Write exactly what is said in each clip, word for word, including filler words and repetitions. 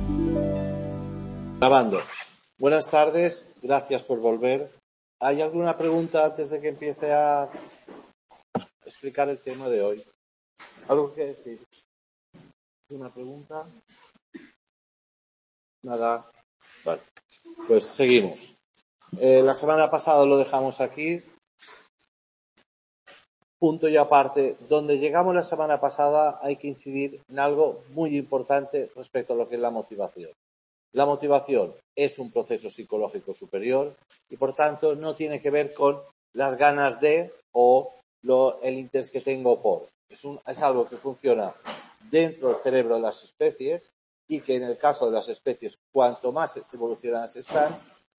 Grabando. Buenas tardes, gracias por volver. ¿Hay alguna pregunta antes de que empiece a explicar el tema de hoy? ¿Algo que decir? ¿Una pregunta? Nada. Vale, pues seguimos. Eh, la semana pasada lo dejamos aquí. Punto y aparte, donde llegamos la semana pasada hay que incidir en algo muy importante respecto a lo que es la motivación. La motivación es un proceso psicológico superior y, por tanto, no tiene que ver con las ganas de o lo, el interés que tengo por. Es, un, es algo que funciona dentro del cerebro de las especies y que, en el caso de las especies, cuanto más evolucionadas están,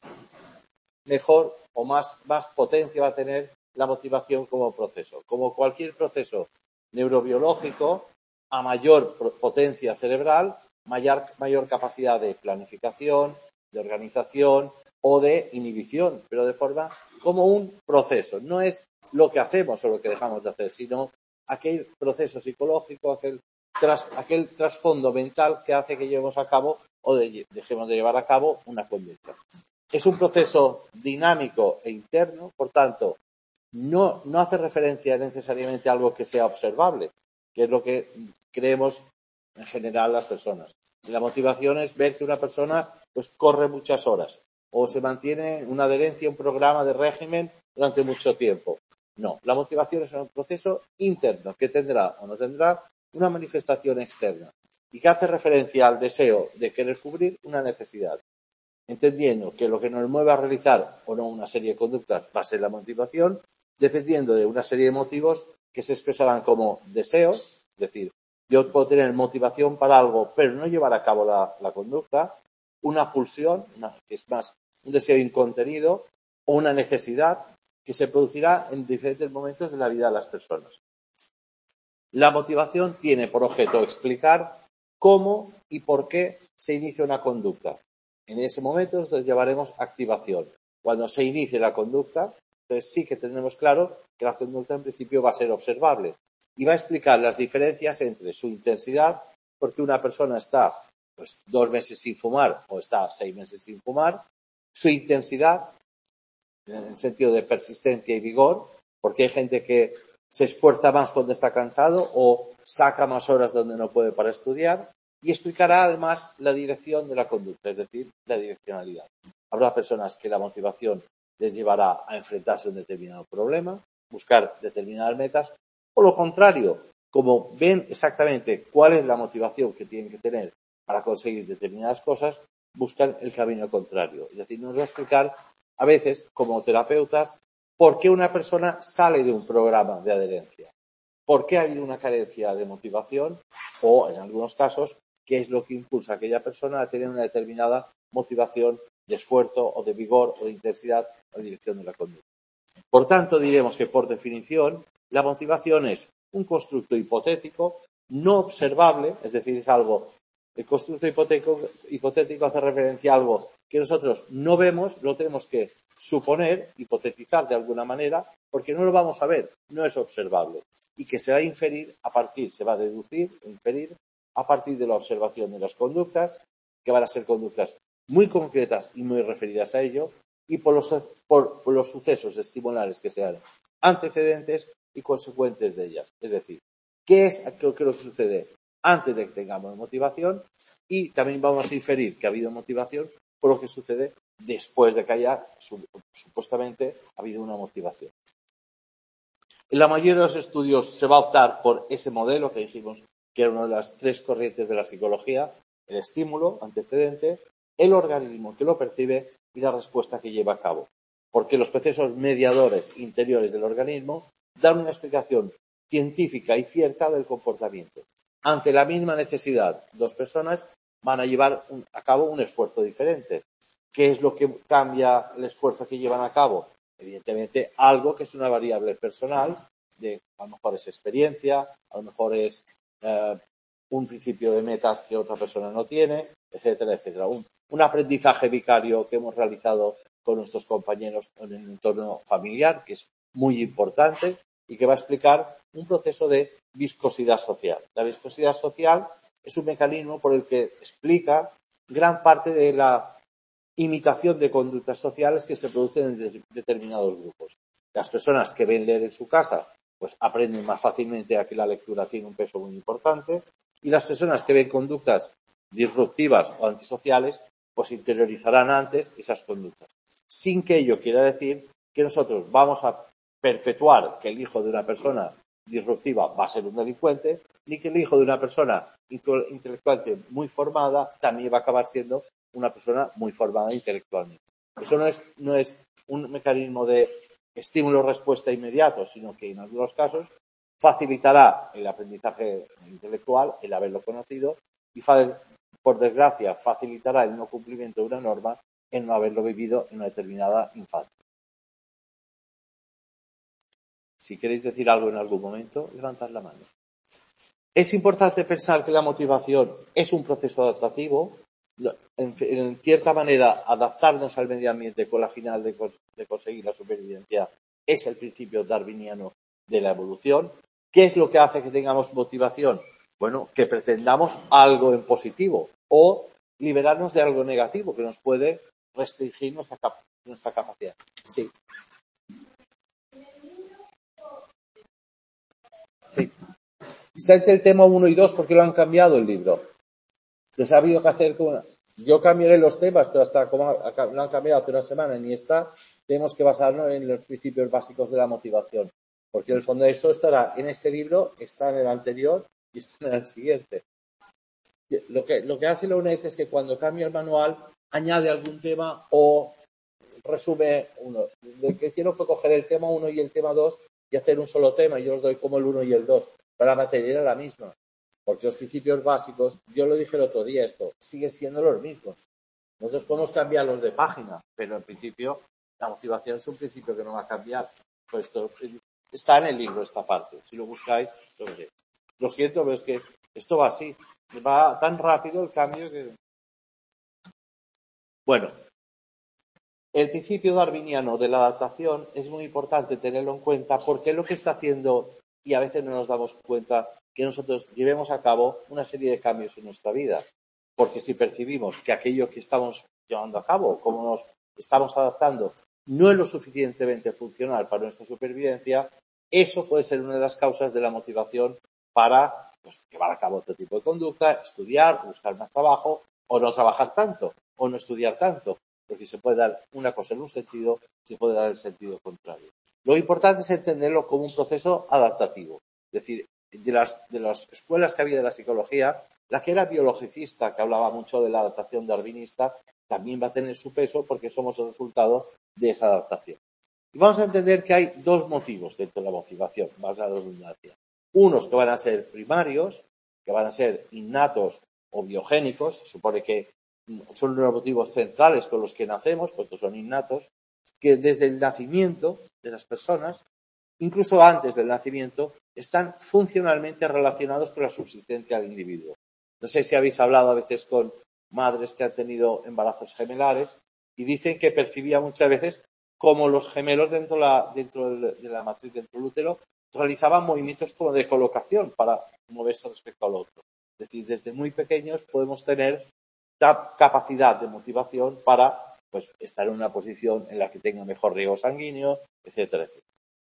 mejor o más, más potencia va a tener la motivación como proceso. Como cualquier proceso neurobiológico, a mayor potencia cerebral, mayor, mayor capacidad de planificación, de organización o de inhibición, pero de forma como un proceso. No es lo que hacemos o lo que dejamos de hacer, sino aquel proceso psicológico, aquel, tras, aquel trasfondo mental que hace que llevemos a cabo o de, dejemos de llevar a cabo una conducta. Es un proceso dinámico e interno, por tanto, no, no hace referencia necesariamente a algo que sea observable, que es lo que creemos en general las personas. La motivación es ver que una persona pues corre muchas horas o se mantiene una adherencia a un programa de régimen durante mucho tiempo. No, la motivación es un proceso interno que tendrá o no tendrá una manifestación externa y que hace referencia al deseo de querer cubrir una necesidad. Entendiendo que lo que nos mueve a realizar o no una serie de conductas va a ser la motivación, dependiendo de una serie de motivos que se expresarán como deseos, es decir, yo puedo tener motivación para algo, pero no llevar a cabo la, la conducta, una pulsión, una, que es más un deseo incontenido, o una necesidad que se producirá en diferentes momentos de la vida de las personas. La motivación tiene por objeto explicar cómo y por qué se inicia una conducta. En ese momento entonces llevaremos activación. Cuando se inicie la conducta, entonces sí que tendremos claro que la conducta en principio va a ser observable y va a explicar las diferencias entre su intensidad, porque una persona está pues dos meses sin fumar o está seis meses sin fumar, su intensidad en el sentido de persistencia y vigor, porque hay gente que se esfuerza más cuando está cansado o saca más horas donde no puede para estudiar, y explicará además la dirección de la conducta, es decir, la direccionalidad. Habrá personas que la motivación les llevará a enfrentarse a un determinado problema, buscar determinadas metas, o lo contrario, como ven exactamente cuál es la motivación que tienen que tener para conseguir determinadas cosas, buscan el camino contrario. Es decir, nos va a explicar a veces, como terapeutas, por qué una persona sale de un programa de adherencia, por qué hay una carencia de motivación o, en algunos casos, qué es lo que impulsa a aquella persona a tener una determinada motivación de esfuerzo o de vigor o de intensidad o de dirección de la conducta. Por tanto, diremos que, por definición, la motivación es un constructo hipotético no observable, es decir, es algo, el constructo hipotético, hipotético hace referencia a algo que nosotros no vemos, lo tenemos que suponer, hipotetizar de alguna manera, porque no lo vamos a ver, no es observable, y que se va a inferir a partir, se va a deducir, inferir, a partir de la observación de las conductas, que van a ser conductas muy concretas y muy referidas a ello, y por los, por, por los sucesos estimulares que sean antecedentes y consecuentes de ellas. Es decir, ¿qué es lo que sucede antes de que tengamos motivación? Y también vamos a inferir que ha habido motivación por lo que sucede después de que haya supuestamente habido una motivación. En la mayoría de los estudios se va a optar por ese modelo que dijimos que era una de las tres corrientes de la psicología, el estímulo antecedente, el organismo que lo percibe y la respuesta que lleva a cabo. Porque los procesos mediadores interiores del organismo dan una explicación científica y cierta del comportamiento. Ante la misma necesidad, dos personas van a llevar un, a cabo un esfuerzo diferente. ¿Qué es lo que cambia el esfuerzo que llevan a cabo? Evidentemente, algo que es una variable personal, de a lo mejor es experiencia, a lo mejor es eh, un principio de metas que otra persona no tiene, etcétera, etcétera. Un, un aprendizaje vicario que hemos realizado con nuestros compañeros en el entorno familiar, que es muy importante y que va a explicar un proceso de viscosidad social. La viscosidad social es un mecanismo por el que explica gran parte de la imitación de conductas sociales que se producen en de- determinados grupos. Las personas que ven leer en su casa, pues aprenden más fácilmente a que la lectura tiene un peso muy importante, y las personas que ven conductas disruptivas o antisociales, pues interiorizarán antes esas conductas. Sin que ello quiera decir que nosotros vamos a perpetuar que el hijo de una persona disruptiva va a ser un delincuente, ni que el hijo de una persona intelectualmente muy formada también va a acabar siendo una persona muy formada intelectualmente. Eso no es, no es un mecanismo de estímulo-respuesta inmediato, sino que en algunos casos facilitará el aprendizaje intelectual, el haberlo conocido, y por desgracia facilitará el no cumplimiento de una norma en no haberlo vivido en una determinada infancia. Si queréis decir algo en algún momento, levantad la mano. Es importante pensar que la motivación es un proceso adaptativo, en, en cierta manera adaptarnos al medio ambiente con la final de, de conseguir la supervivencia es el principio darwiniano de la evolución. ¿Qué es lo que hace que tengamos motivación? Bueno, que pretendamos algo en positivo o liberarnos de algo negativo que nos puede restringir nuestra, cap nuestra capacidad. Sí. Sí. Está entre el tema uno y dos porque lo han cambiado el libro. Les ha habido que hacer como... Yo cambiaré los temas, pero hasta como lo han cambiado hace una semana ni está, tenemos que basarnos en los principios básicos de la motivación. Porque en el fondo eso estará en este libro, está en el anterior y está en el siguiente. Lo que, lo que hace la UNED es que cuando cambia el manual añade algún tema o resume uno. Lo que hicieron fue coger el tema uno y el tema dos y hacer un solo tema. Yo os doy como el uno y el dos. Pero la materia era la misma. Porque los principios básicos, yo lo dije el otro día esto, siguen siendo los mismos. Nosotros podemos cambiarlos de página, pero en principio la motivación es un principio que no va a cambiar. Pues esto, está en el libro esta parte. Si lo buscáis, lo veréis. Lo siento, pero es que esto va así. Va tan rápido el cambio que... Bueno, el principio darwiniano de la adaptación es muy importante tenerlo en cuenta porque es lo que está haciendo, y a veces no nos damos cuenta, que nosotros llevemos a cabo una serie de cambios en nuestra vida. Porque si percibimos que aquello que estamos llevando a cabo, como nos estamos adaptando, no es lo suficientemente funcional para nuestra supervivencia, eso puede ser una de las causas de la motivación para pues, llevar a cabo otro tipo de conducta, estudiar, buscar más trabajo, o no trabajar tanto, o no estudiar tanto, porque se puede dar una cosa en un sentido, se puede dar el sentido contrario. Lo importante es entenderlo como un proceso adaptativo. Es decir, de las, de las escuelas que había de la psicología, la que era biologicista, que hablaba mucho de la adaptación darwinista, también va a tener su peso porque somos el resultado de esa adaptación. Y vamos a entender que hay dos motivos dentro de la motivación, más la redundancia. Unos que van a ser primarios, que van a ser innatos o biogénicos, se supone que son los motivos centrales con los que nacemos, porque son innatos, que desde el nacimiento de las personas, incluso antes del nacimiento, están funcionalmente relacionados con la subsistencia del individuo. No sé si habéis hablado a veces con madres que han tenido embarazos gemelares y dicen que percibían muchas veces como los gemelos dentro, la, dentro de la matriz, dentro del útero, realizaban movimientos como de colocación para moverse respecto al otro. Es decir, desde muy pequeños podemos tener capacidad de motivación para pues, estar en una posición en la que tenga mejor riego sanguíneo, etcétera, etcétera.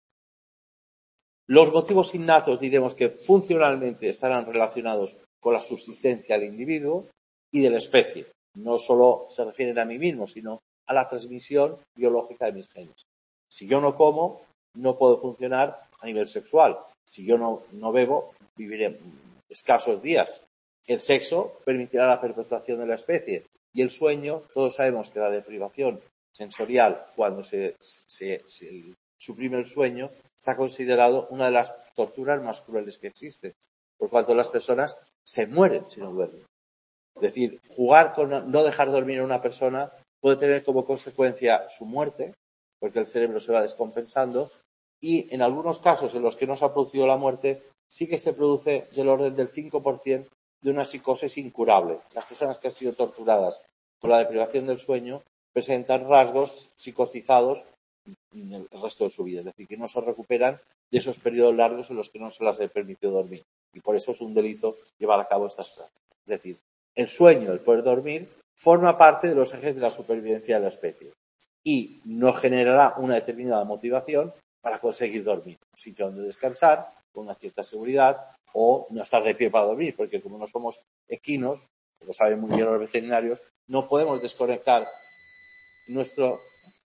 Los motivos innatos diremos que funcionalmente estarán relacionados con la subsistencia del individuo y de la especie. No solo se refieren a mí mismo, sino a la transmisión biológica de mis genes. Si yo no como, no puedo funcionar a nivel sexual. Si yo no, no bebo, viviré escasos días. El sexo permitirá la perpetuación de la especie. Y el sueño, todos sabemos que la deprivación sensorial, cuando se, se, se suprime el sueño, está considerado una de las torturas más crueles que existen, por cuanto las personas se mueren si no duermen. Es decir, jugar con no dejar dormir a una persona puede tener como consecuencia su muerte, porque el cerebro se va descompensando, y en algunos casos en los que no se ha producido la muerte, sí que se produce del orden del cinco por ciento de una psicosis incurable. Las personas que han sido torturadas por la deprivación del sueño presentan rasgos psicocizados el resto de su vida, es decir, que no se recuperan de esos periodos largos en los que no se les ha permitido dormir. Y por eso es un delito llevar a cabo estas prácticas. Es decir, el sueño, el poder dormir, forma parte de los ejes de la supervivencia de la especie y nos generará una determinada motivación para conseguir dormir, un sitio donde descansar, con una cierta seguridad, o no estar de pie para dormir, porque como no somos equinos, lo saben muy bien los veterinarios, no podemos desconectar nuestro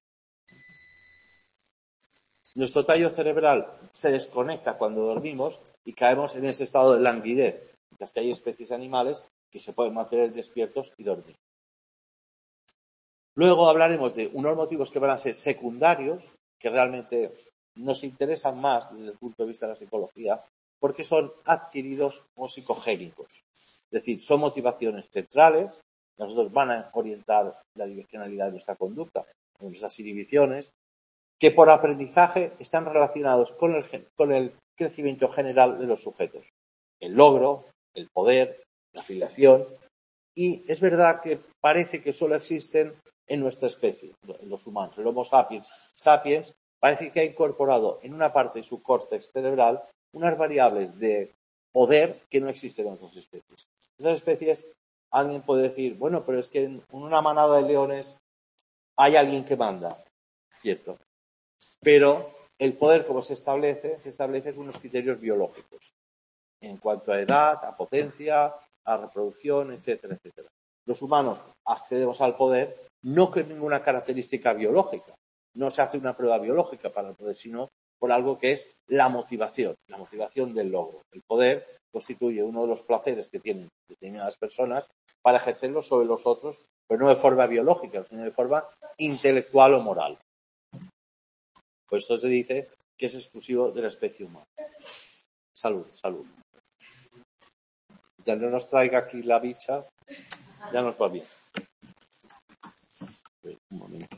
nuestro tallo cerebral se desconecta cuando dormimos y caemos en ese estado de languidez, mientras que hay especies animales que se pueden mantener despiertos y dormir. Luego hablaremos de unos motivos que van a ser secundarios, que realmente nos interesan más desde el punto de vista de la psicología, porque son adquiridos o psicogénicos. Es decir, son motivaciones centrales, que nosotros van a orientar la direccionalidad de nuestra conducta, con nuestras inhibiciones, que por aprendizaje están relacionados con el, con el crecimiento general de los sujetos. El logro, el poder, la afiliación. Y es verdad que parece que solo existen en nuestra especie, en los humanos. El Homo sapiens sapiens parece que ha incorporado en una parte de su córtex cerebral unas variables de poder que no existen en otras especies. En otras especies, alguien puede decir, bueno, pero es que en una manada de leones hay alguien que manda. Cierto. Pero el poder, como se establece, se establece con unos criterios biológicos, en cuanto a edad, a potencia, a reproducción, etcétera, etcétera. Los humanos accedemos al poder no con ninguna característica biológica, no se hace una prueba biológica para el poder, sino por algo que es la motivación, la motivación del logro. El poder constituye uno de los placeres que tienen determinadas personas para ejercerlo sobre los otros, pero no de forma biológica, sino de forma intelectual o moral. Por eso se dice que es exclusivo de la especie humana. Salud, salud. Ya no nos traiga aquí la bicha, ya nos va bien. Un momento.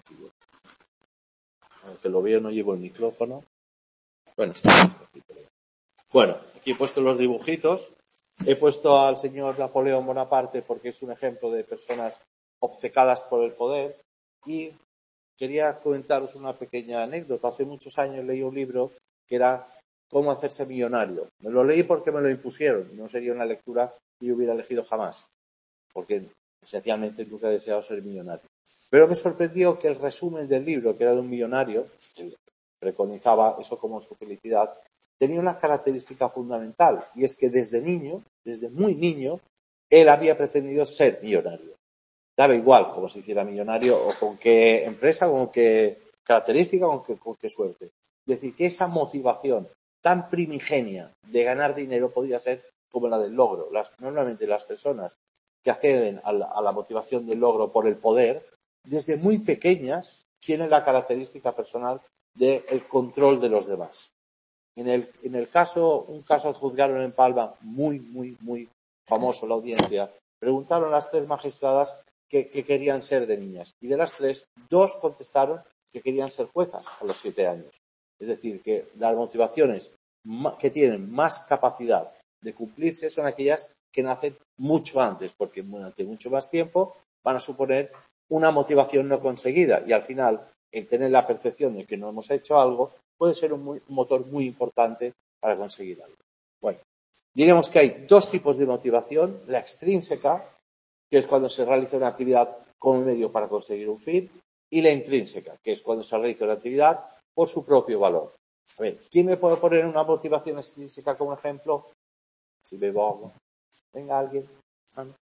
Aunque lo veo, no llevo el micrófono. Bueno, está aquí. Bueno, aquí he puesto los dibujitos. He puesto al señor Napoleón Bonaparte porque es un ejemplo de personas obcecadas por el poder. Y quería comentaros una pequeña anécdota. Hace muchos años leí un libro que era Cómo hacerse millonario. Me lo leí porque me lo impusieron. No sería una lectura que yo hubiera elegido jamás, porque esencialmente nunca he deseado ser millonario. Pero me sorprendió que el resumen del libro, que era de un millonario, que preconizaba eso como su felicidad, tenía una característica fundamental, y es que desde niño, desde muy niño, él había pretendido ser millonario. Daba igual cómo se hiciera millonario, o con qué empresa, con qué característica, con qué, con qué suerte. Es decir, que esa motivación tan primigenia de ganar dinero podría ser como la del logro. Las, normalmente las personas que acceden a la, a la motivación del logro por el poder, desde muy pequeñas tienen la característica personal del control de los demás. En el, en el caso, un caso juzgaron en Palma, muy, muy, muy famoso la audiencia, preguntaron a las tres magistradas que, que querían ser de niñas. Y de las tres, dos contestaron que querían ser juezas a los siete años. Es decir, que las motivaciones que tienen más capacidad de cumplirse son aquellas que nacen mucho antes, porque durante mucho más tiempo van a suponer una motivación no conseguida y al final el tener la percepción de que no hemos hecho algo puede ser un, muy, un motor muy importante para conseguir algo. Bueno, diremos que hay dos tipos de motivación, la extrínseca, que es cuando se realiza una actividad como medio para conseguir un fin, y la intrínseca, que es cuando se realiza una actividad por su propio valor. A ver, ¿quién me puede poner una motivación extrínseca como ejemplo? Si bebo agua. Venga, alguien. Ah, no.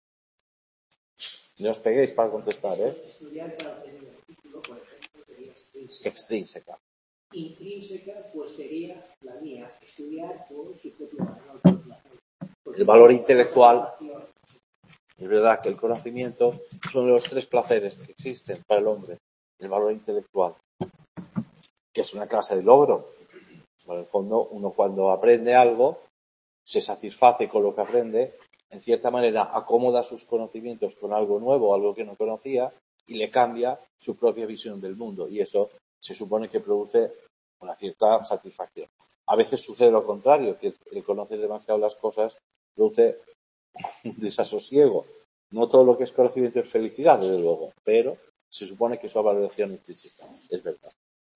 No os peguéis para contestar, ¿eh? Estudiar para obtener el título, por ejemplo, sería extrínseca. Extrínseca. Intrínseca, pues sería la mía, estudiar por su propio valor. Por placer. El valor intelectual. Es verdad que el conocimiento es uno de los tres placeres que existen para el hombre. El valor intelectual, que es una clase de logro. En el fondo, uno cuando aprende algo, se satisface con lo que aprende, en cierta manera acomoda sus conocimientos con algo nuevo, algo que no conocía, y le cambia su propia visión del mundo. Y eso se supone que produce una cierta satisfacción. A veces sucede lo contrario, que el conocer demasiado las cosas produce un desasosiego. No todo lo que es conocimiento es felicidad, desde luego, pero se supone que es una valoración intrínseca, es verdad.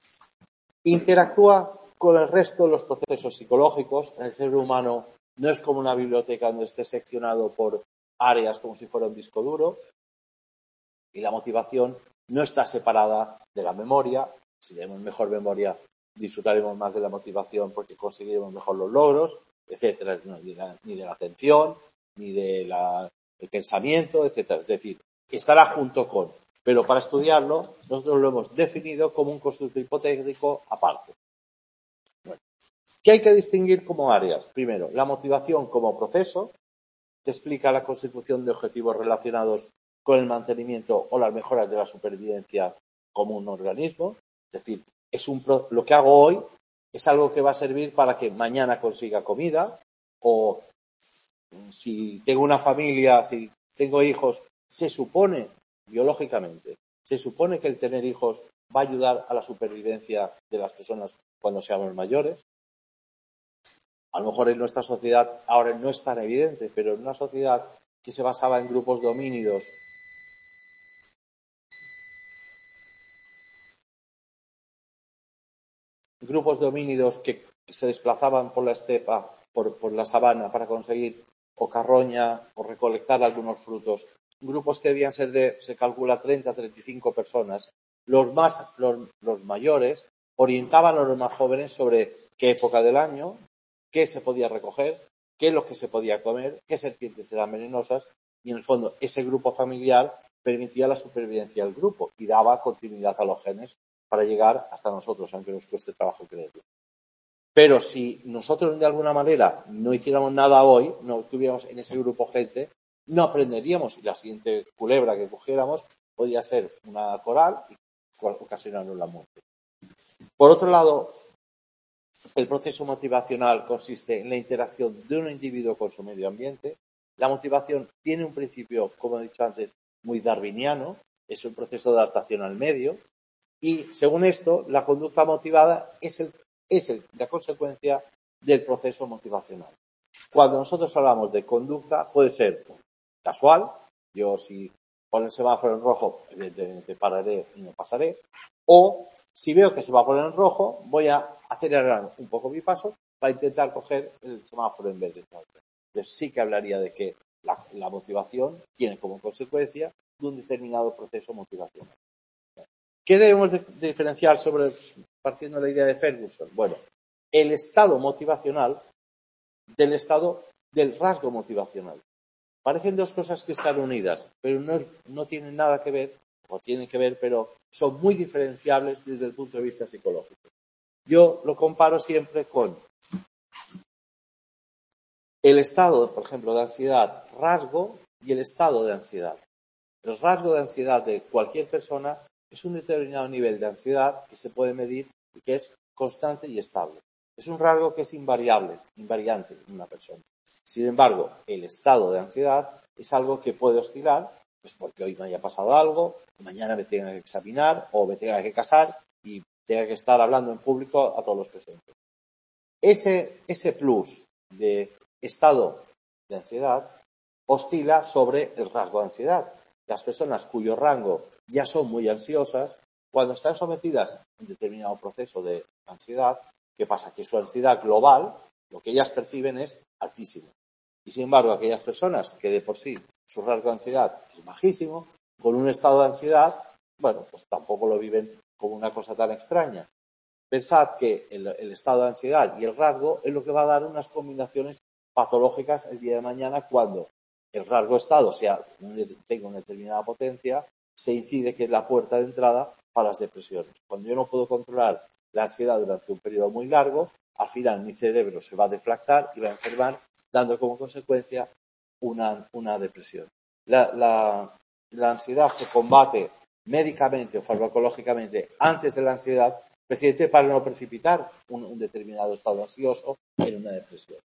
Interactúa con el resto de los procesos psicológicos. El cerebro humano no es como una biblioteca donde esté seccionado por áreas como si fuera un disco duro. Y la motivación no está separada de la memoria. Si tenemos mejor memoria, disfrutaremos más de la motivación porque conseguiremos mejor los logros, etcétera, ni de la, ni de la atención, ni de la, el pensamiento, etcétera. Es decir, estará junto con, pero para estudiarlo nosotros lo hemos definido como un constructo hipotético aparte. Bueno, ¿qué hay que distinguir como áreas? Primero, la motivación como proceso, que explica la consecución de objetivos relacionados con el mantenimiento o las mejoras de la supervivencia como un organismo. Es decir, es un pro, lo que hago hoy es algo que va a servir para que mañana consiga comida, o si tengo una familia, si tengo hijos, se supone, biológicamente, se supone que el tener hijos va a ayudar a la supervivencia de las personas cuando seamos mayores. A lo mejor en nuestra sociedad ahora no es tan evidente, pero en una sociedad que se basaba en grupos de homínidos, grupos de homínidos que se desplazaban por la estepa, por, por la sabana para conseguir o carroña o recolectar algunos frutos, grupos que debían ser de, se calcula, treinta a treinta y cinco personas, los más, los, los mayores orientaban a los más jóvenes sobre qué época del año, qué se podía recoger, qué es lo que se podía comer, qué serpientes eran venenosas, y en el fondo ese grupo familiar permitía la supervivencia del grupo y daba continuidad a los genes para llegar hasta nosotros, aunque nos cueste trabajo creerlo. Pero si nosotros de alguna manera no hiciéramos nada hoy, no tuviéramos en ese grupo gente, no aprenderíamos, y la siguiente culebra que cogiéramos podía ser una coral y ocasionarnos la muerte. Por otro lado, el proceso motivacional consiste en la interacción de un individuo con su medio ambiente. La motivación tiene un principio, como he dicho antes, muy darwiniano, es un proceso de adaptación al medio, y según esto, la conducta motivada es, el, es el, la consecuencia del proceso motivacional. Cuando nosotros hablamos de conducta, puede ser casual, yo si pone el semáforo en rojo, evidentemente pararé y no pasaré, o si veo que se va a poner en rojo, voy a acelerar un poco mi paso para intentar coger el semáforo en vez de otro. Entonces sí que hablaría de que la, la motivación tiene como consecuencia de un determinado proceso motivacional. ¿Qué debemos de diferenciar sobre, partiendo de la idea de Ferguson? Bueno, el estado motivacional del estado del rasgo motivacional. Parecen dos cosas que están unidas, pero no, no tienen nada que ver, o tienen que ver, pero son muy diferenciables desde el punto de vista psicológico. Yo lo comparo siempre con el estado, por ejemplo, de ansiedad rasgo y el estado de ansiedad. El rasgo de ansiedad de cualquier persona es un determinado nivel de ansiedad que se puede medir y que es constante y estable. Es un rasgo que es invariable, invariante en una persona. Sin embargo, el estado de ansiedad es algo que puede oscilar, pues porque hoy me haya pasado algo, mañana me tenga que examinar o me tenga que casar y tenga que estar hablando en público a todos los presentes. Ese, ese plus de estado de ansiedad oscila sobre el rasgo de ansiedad. Las personas cuyo rango ya son muy ansiosas, cuando están sometidas a un determinado proceso de ansiedad, ¿qué pasa? Que su ansiedad global, lo que ellas perciben es altísimo. Y sin embargo, aquellas personas que de por sí su rasgo de ansiedad es bajísimo, con un estado de ansiedad, bueno, pues tampoco lo viven como una cosa tan extraña. Pensad que el, el estado de ansiedad y el rasgo es lo que va a dar unas combinaciones patológicas el día de mañana cuando el rasgo estado sea, tenga una determinada potencia, se incide que es la puerta de entrada para las depresiones. Cuando yo no puedo controlar la ansiedad durante un periodo muy largo, al final mi cerebro se va a deflactar y va a enfermar, dando como consecuencia una, una depresión. La, la, la ansiedad se combate médicamente o farmacológicamente antes de la ansiedad, precisamente para no precipitar un, un determinado estado ansioso en una depresión.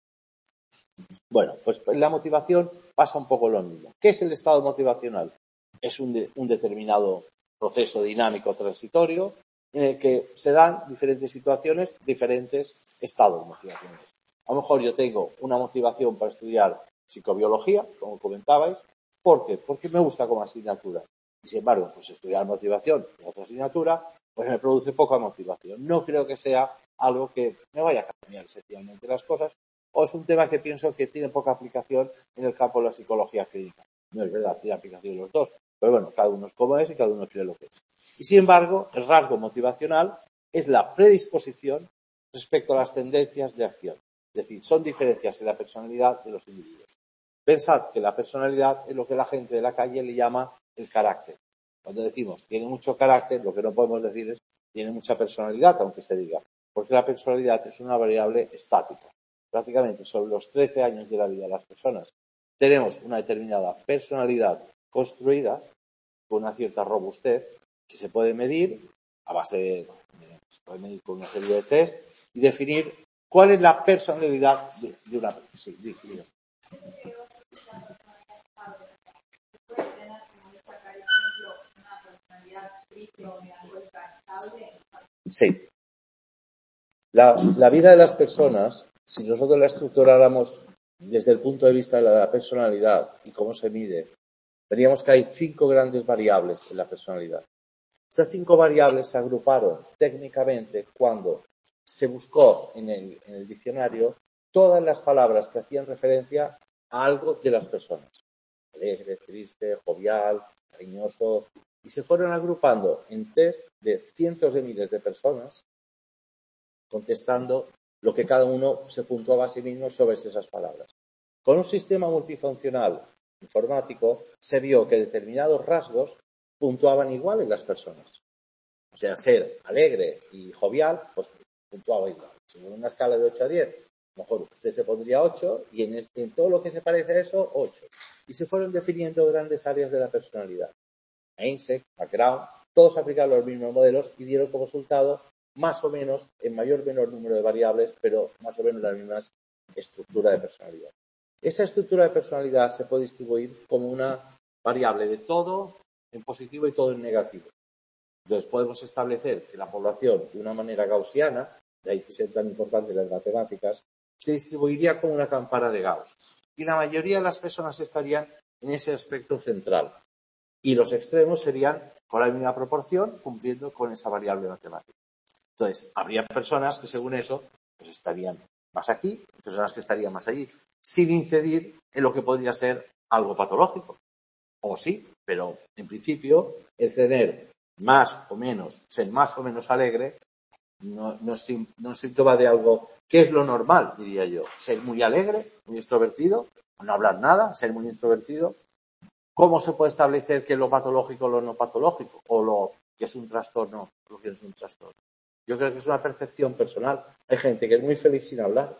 Bueno, pues la motivación pasa un poco lo mismo. ¿Qué es el estado motivacional? Es un, de, un determinado proceso dinámico transitorio en el que se dan diferentes situaciones, diferentes estados motivacionales. A lo mejor yo tengo una motivación para estudiar psicobiología, como comentabais. ¿Por qué? Porque me gusta como asignatura. Y sin embargo, pues estudiar motivación en otra asignatura, pues me produce poca motivación. No creo que sea algo que me vaya a cambiar esencialmente las cosas, o es un tema que pienso que tiene poca aplicación en el campo de la psicología clínica. No es verdad, tiene aplicación en los dos, Pero bueno, cada uno es como es y cada uno cree lo que es. Y sin embargo, el rasgo motivacional es la predisposición respecto a las tendencias de acción. Es decir, son diferencias en la personalidad de los individuos. Pensad que la personalidad es lo que la gente de la calle le llama el carácter. Cuando decimos tiene mucho carácter, lo que no podemos decir es tiene mucha personalidad, aunque se diga, porque la personalidad es una variable estática. Prácticamente sobre los trece años de la vida de las personas tenemos una determinada personalidad construida con una cierta robustez que se puede medir a base de, se puede medir con una serie de test y definir cuál es la personalidad de, de una persona. Sí, digo. Sí. La, la vida de las personas, si nosotros la estructuráramos desde el punto de vista de la personalidad y cómo se mide, veríamos que hay cinco grandes variables en la personalidad. Estas cinco variables se agruparon técnicamente cuando se buscó en el, en el diccionario todas las palabras que hacían referencia a algo de las personas. Alegre, triste, jovial, cariñoso. Y se fueron agrupando en test de cientos de miles de personas contestando lo que cada uno se puntuaba a sí mismo sobre esas palabras. Con un sistema multifuncional informático se vio que determinados rasgos puntuaban igual en las personas. O sea, ser alegre y jovial, pues puntuaba igual. Si en una escala de ocho a diez, a lo mejor usted se pondría ocho y en, este, en todo lo que se parece a eso, ocho. Y se fueron definiendo grandes áreas de la personalidad. Einstein, McGraw, todos aplicaron los mismos modelos y dieron como resultado más o menos, en mayor o menor número de variables, pero más o menos la misma estructura de personalidad. Esa estructura de personalidad se puede distribuir como una variable de todo en positivo y todo en negativo. Entonces podemos establecer que la población, de una manera gaussiana, de ahí que sean tan importantes las matemáticas, se distribuiría como una campana de Gauss. Y la mayoría de las personas estarían en ese aspecto central. Y los extremos serían con la misma proporción, cumpliendo con esa variable matemática. Entonces, habría personas que según eso, pues estarían más aquí, personas que estarían más allí, sin incidir en lo que podría ser algo patológico. O sí, pero en principio, el tener más o menos, ser más o menos alegre, no, no, es, no es síntoma de algo que es lo normal, diría yo. Ser muy alegre, muy extrovertido, no hablar nada, ser muy introvertido. ¿Cómo se puede establecer qué es lo patológico o lo no patológico? O lo que es un trastorno o lo que no es un trastorno. Yo creo que es una percepción personal. Hay gente que es muy feliz sin hablar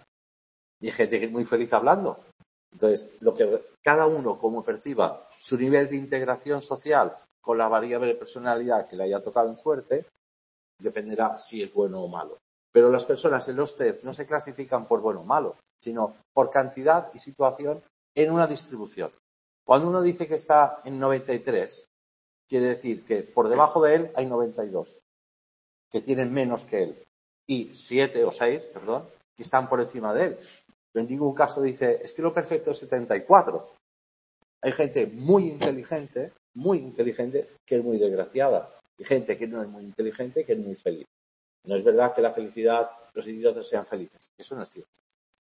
y hay gente que es muy feliz hablando. Entonces, lo que cada uno como perciba su nivel de integración social con la variable de personalidad que le haya tocado en suerte, dependerá si es bueno o malo. Pero las personas en los test no se clasifican por bueno o malo, sino por cantidad y situación en una distribución. Cuando uno dice que está en noventa y tres, quiere decir que por debajo de él hay noventa y dos, que tienen menos que él, y siete o seis, perdón, que están por encima de él. Pero en ningún caso dice, es que lo perfecto es setenta y cuatro. Hay gente muy inteligente, muy inteligente, que es muy desgraciada. Y gente que no es muy inteligente, que es muy feliz. No es verdad que la felicidad, los idiotas sean felices. Eso no es cierto.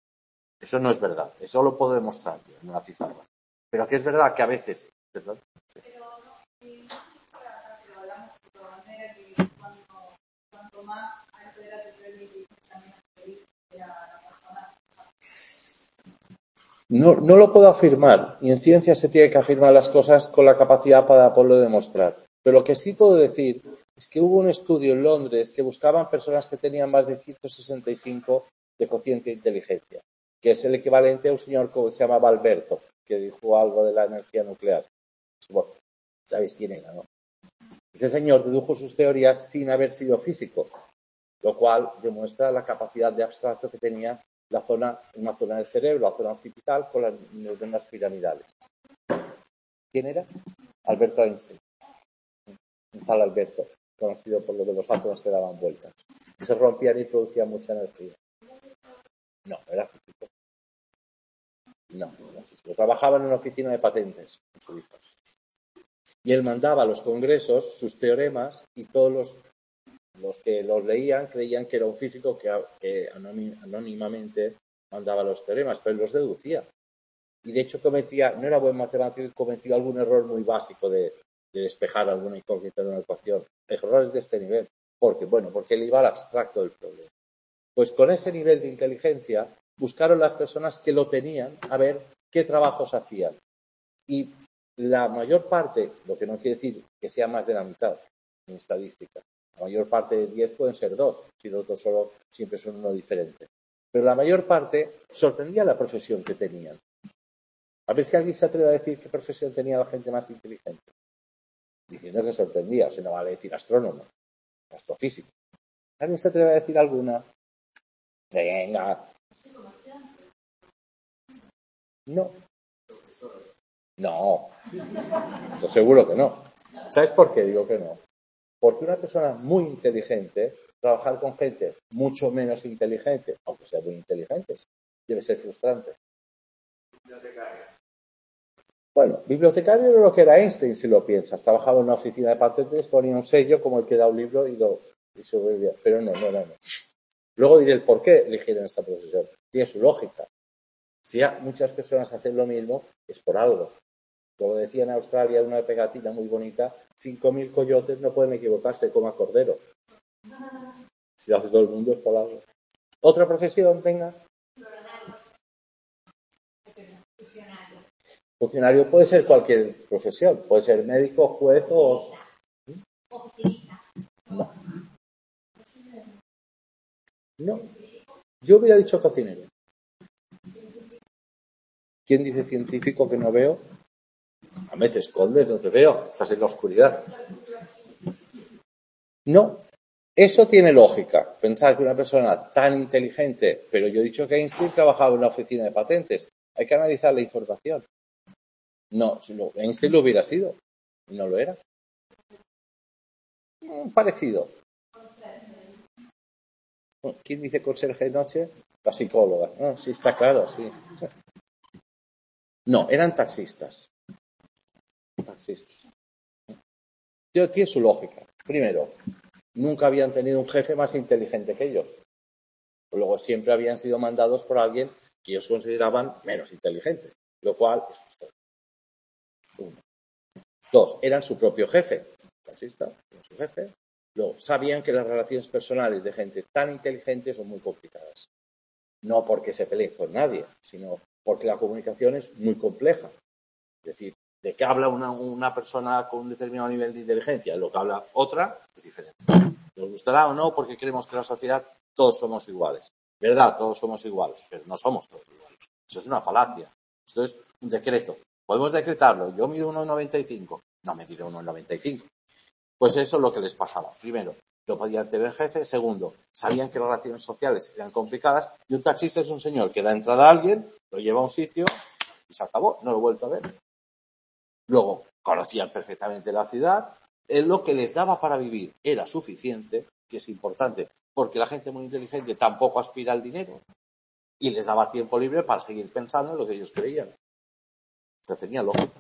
Eso no es verdad. Eso lo puedo demostrar en una pizarra. Pero que es verdad que a veces... ¿Perdón? Sí. Pero no, si no se trata, pero hablamos de toda manera que cuando, cuanto más altera te permite también feliz sea la persona. No, no lo puedo afirmar. Y en ciencia se tiene que afirmar las cosas con la capacidad para poderlo demostrar. Pero lo que sí puedo decir es que hubo un estudio en Londres que buscaban personas que tenían más de ciento sesenta y cinco de cociente de inteligencia, que es el equivalente a un señor que se llamaba Alberto, que dijo algo de la energía nuclear. Bueno, sabéis quién era, ¿no? Ese señor dedujo sus teorías sin haber sido físico, lo cual demuestra la capacidad de abstracto que tenía la zona, una zona del cerebro, la zona occipital, con las neuronas piramidales. ¿Quién era? Alberto Einstein. Un tal Alberto, conocido por lo de los átomos que daban vueltas. Que se rompían y producían mucha energía. No, era físico. No, no era físico. Trabajaba en una oficina de patentes en Suiza. Y él mandaba a los congresos sus teoremas y todos los, los que los leían creían que era un físico que, que anónimamente mandaba los teoremas, pero él los deducía. Y de hecho cometía, no era buen matemático y cometió algún error muy básico de, de despejar alguna incógnita de una ecuación. Errores de este nivel. ¿Por qué? Bueno, porque él iba al abstracto del problema. Pues con ese nivel de inteligencia buscaron las personas que lo tenían a ver qué trabajos hacían. Y la mayor parte, lo que no quiere decir que sea más de la mitad en estadística, la mayor parte de diez pueden ser dos, si los dos solo siempre son uno diferente. Pero la mayor parte sorprendía la profesión que tenían. A ver si alguien se atreve a decir qué profesión tenía la gente más inteligente. Diciendo que sorprendía, o sea, no vale decir astrónomo, astrofísico. ¿Alguien se atreve a decir alguna? Venga. No. No. Estoy seguro que no. ¿Sabes por qué digo que no? Porque una persona muy inteligente, trabajar con gente mucho menos inteligente, aunque sea muy inteligente, debe ser frustrante. Bibliotecario. Bueno, bibliotecario era lo que era Einstein, si lo piensas. Trabajaba en una oficina de patentes, ponía un sello como el que da un libro y lo y sobrevivía. Pero no, no era no. Luego diré el por qué eligieron esta profesión. Tiene su lógica. Si muchas personas hacen lo mismo, es por algo. Como decía en Australia, una pegatina muy bonita, cinco mil coyotes no pueden equivocarse como a cordero. Si lo hace todo el mundo es por algo. ¿Otra profesión, venga? Funcionario. Funcionario puede ser cualquier profesión. Puede ser médico, juez o... No. No. Yo hubiera dicho cocinero. ¿Quién dice científico que no veo? A mí te escondes, no te veo. Estás en la oscuridad. No. Eso tiene lógica. Pensar que una persona tan inteligente, pero yo he dicho que Einstein trabajaba en una oficina de patentes. Hay que analizar la información. No, si no, Einstein lo hubiera sido. Y no lo era. Un parecido. ¿Quién dice conserje de noche? La psicóloga. No, sí, está claro, sí. No, eran taxistas. Taxistas. Pero tiene su lógica. Primero, nunca habían tenido un jefe más inteligente que ellos. Luego siempre habían sido mandados por alguien que ellos consideraban menos inteligente, lo cual es frustrante. Uno. Dos, eran su propio jefe. Taxista, eran su jefe. Luego, sabían que las relaciones personales de gente tan inteligente son muy complicadas. No porque se peleen con nadie, sino porque la comunicación es muy compleja. Es decir, de qué habla una, una persona con un determinado nivel de inteligencia, lo que habla otra es diferente. Nos gustará o no porque creemos que en la sociedad todos somos iguales. ¿Verdad? Todos somos iguales, pero no somos todos iguales. Eso es una falacia. Esto es un decreto. Podemos decretarlo. Yo mido uno noventa y cinco. No me diré uno noventa y cinco. Pues eso es lo que les pasaba. Primero, no podían tener jefe. Segundo, sabían que las relaciones sociales eran complicadas. Y un taxista es un señor que da entrada a alguien, lo lleva a un sitio y se acabó. No lo he vuelto a ver. Luego, conocían perfectamente la ciudad. Eh, lo que les daba para vivir era suficiente, que es importante, porque la gente muy inteligente tampoco aspira al dinero. Y les daba tiempo libre para seguir pensando en lo que ellos creían. Pero tenía lógica.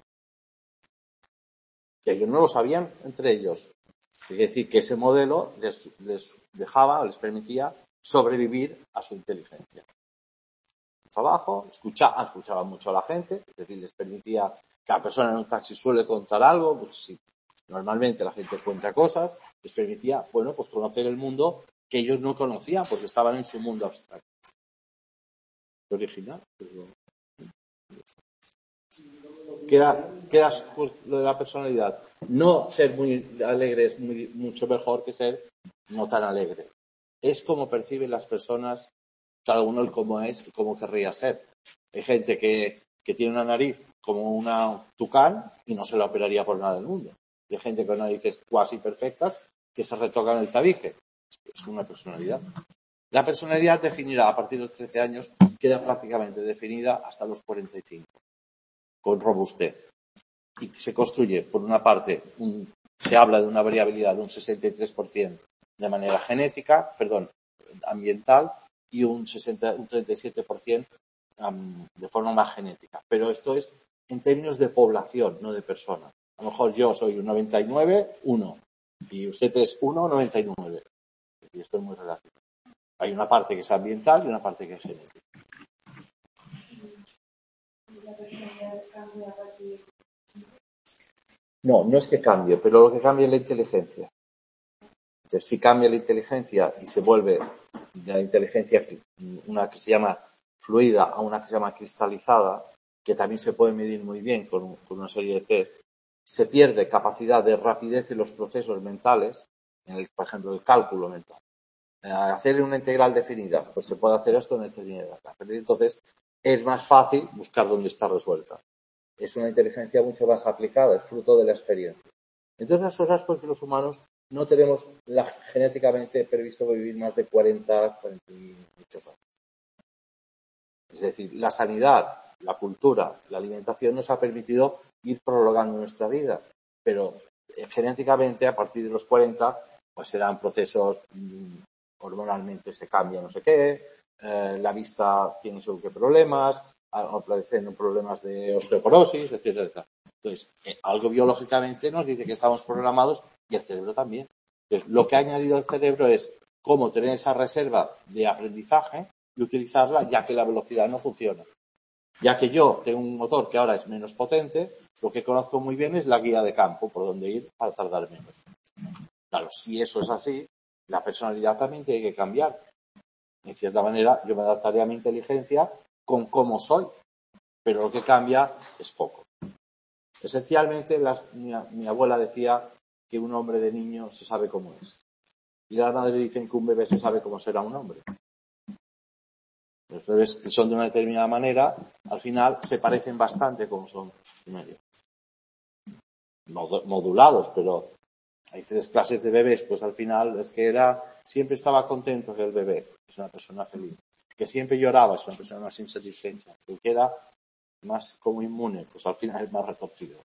Que ellos no lo sabían entre ellos. Es decir, que ese modelo les, les dejaba o les permitía sobrevivir a su inteligencia. Trabajo, escuchaba, escuchaba mucho a la gente, es decir, les permitía que la persona en un taxi suele contar algo, pues sí, normalmente la gente cuenta cosas, les permitía, bueno, pues conocer el mundo que ellos no conocían porque estaban en su mundo abstracto. Original, pero... Queda, queda pues, lo de la personalidad. No ser muy alegre es muy, mucho mejor que ser no tan alegre. Es como perciben las personas, cada uno el cómo es y cómo querría ser. Hay gente que, que tiene una nariz como una tucán y no se la operaría por nada del mundo. Hay gente con narices cuasi perfectas que se retocan el tabique. Es una personalidad. La personalidad definirá a partir de los trece años, queda prácticamente definida hasta los cuarenta y cinco. Con robustez. Y se construye, por una parte, un, se habla de una variabilidad de un sesenta y tres por ciento de manera genética, perdón, ambiental, y un, sesenta, un treinta y siete por ciento um, de forma más genética. Pero esto es en términos de población, no de persona. A lo mejor yo soy un noventa y nueve, uno, y usted es uno, noventa y nueve. Y esto es muy relativo. Hay una parte que es ambiental y una parte que es genética. La personalidad cambia a partir No, no es que cambie, pero lo que cambia es la inteligencia. Entonces, si cambia la inteligencia y se vuelve de la inteligencia una que se llama fluida a una que se llama cristalizada, que también se puede medir muy bien con, con una serie de test, se pierde capacidad de rapidez en los procesos mentales, en el, por ejemplo, el cálculo mental. Al hacer una integral definida, pues se puede hacer esto en determinada etapa. Entonces, es más fácil buscar dónde está resuelta. Es una inteligencia mucho más aplicada, es fruto de la experiencia. Entonces, las cosas, pues, que los humanos no tenemos la, genéticamente previsto vivir más de cuarenta, cuarenta y muchos años. Es decir, la sanidad, la cultura, la alimentación nos ha permitido ir prolongando nuestra vida, pero eh, genéticamente a partir de los cuarenta pues se dan procesos, mmm, hormonalmente se cambia no sé qué, eh, la vista tiene según qué problemas, aparecen problemas de osteoporosis, etcétera, etcétera. Entonces, eh, algo biológicamente nos dice que estamos programados y el cerebro también. Entonces, lo que ha añadido el cerebro es cómo tener esa reserva de aprendizaje y utilizarla ya que la velocidad no funciona. Ya que yo tengo un motor que ahora es menos potente, lo que conozco muy bien es la guía de campo, por donde ir para tardar menos. Claro, si eso es así, la personalidad también tiene que cambiar. De cierta manera, yo me adaptaré a mi inteligencia con cómo soy, pero lo que cambia es poco. Esencialmente, las, mi, mi abuela decía que un hombre de niño se sabe cómo es. Y las madres dicen que un bebé se sabe cómo será un hombre. Los bebés que son de una determinada manera, al final se parecen bastante como son en medio. Modulados, pero hay tres clases de bebés, pues al final es que era, siempre estaba contento que el bebé es una persona feliz. Que siempre lloraba es una persona más insatisfecha. Que era más como inmune, pues al final es más retorcido.